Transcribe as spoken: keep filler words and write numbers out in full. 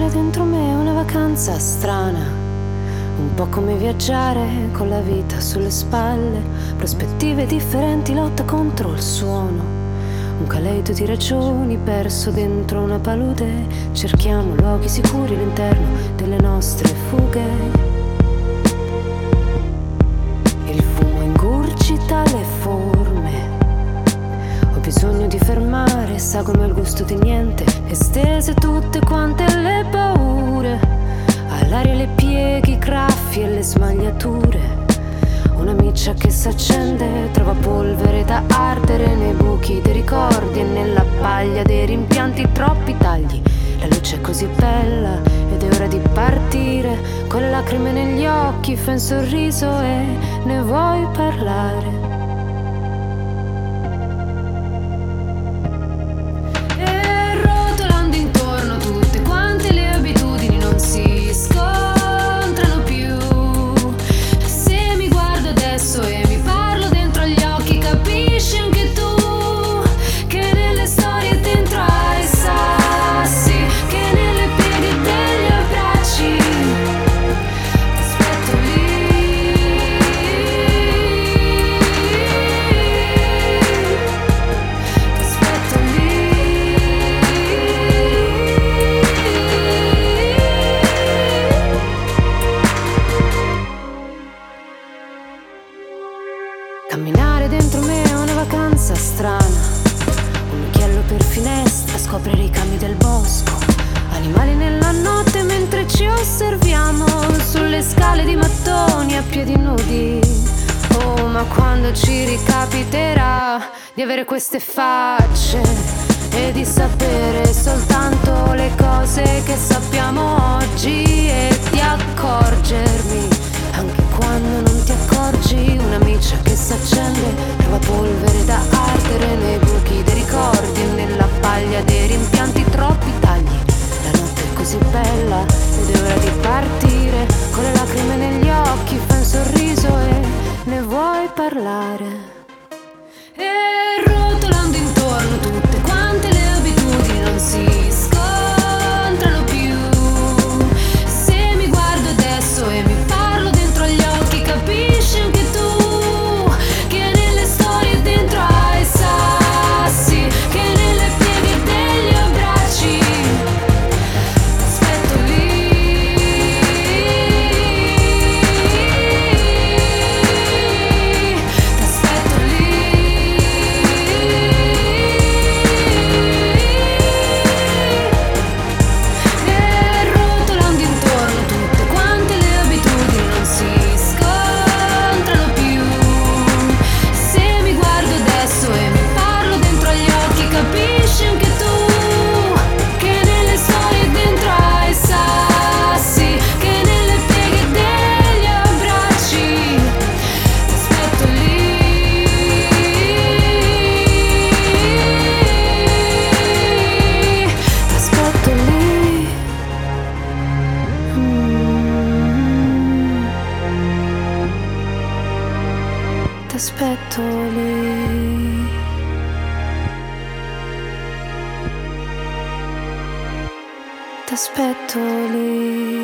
camminare dentro me è una vacanza strana, un po' come viaggiare con la vita sulle spalle, prospettive differenti, lotta contro il suono, un caleido di ragioni perso dentro una palude, cerchiamo luoghi sicuri all'interno delle nostre fughe. Il fumo ingurgita le forme, ho bisogno di fermare, sa come il gusto di niente, estese tutte quante le paure, all'aria le pieghi, i graffi e le smagliature, una miccia che s'accende, trova polvere da ardere nei buchi dei ricordi e nella paglia dei rimpianti, troppi tagli, la luce è così bella ed è ora di partire, con le lacrime negli occhi fai un sorriso e ne vuoi parlare. Si scontrano più. Se mi guardo adesso e mi parlo dentro agli occhi, capisci anche tu che nelle storie dentro hai sassi, che nelle pieghe degli abbracci aspetto lì, aspetto lì. Camminare dentro me è una vacanza strana, un occhiello per finestra, scoprire i cammi del bosco, animali nella notte mentre ci osserviamo sulle scale di mattoni a piedi nudi. Oh, ma quando ci ricapiterà di avere queste facce e di sapere soltanto le cose che sappiamo oggi e di accorgermi anche quando non ti accorgi, una miccia che s'accende, trova polvere da ardere nei buchi dei ricordi e nella paglia dei rimpianti, troppi tagli, la notte è così bella ed è ora di partire, con le lacrime negli occhi fai un sorriso e ne vuoi parlare. E rotolando intorno tutte quante le abitudini non si scontrano più. Se mi guardo adesso e mi parlo dentro agli occhi, capisci anche tu che nelle storie dentro hai sassi, che nelle pieghe degli abbracci aspetto lì, aspetto lì. E rotolando intorno tutte quante le abitudini non si scontrano più. Se mi guardo adesso e mi parlo dentro agli occhi, capisci anche tu che nelle storie dentro hai sassi, che nelle pieghe degli abbracci aspetto lì, aspetto lì. Mm. T'aspetto lì, t'aspetto lì.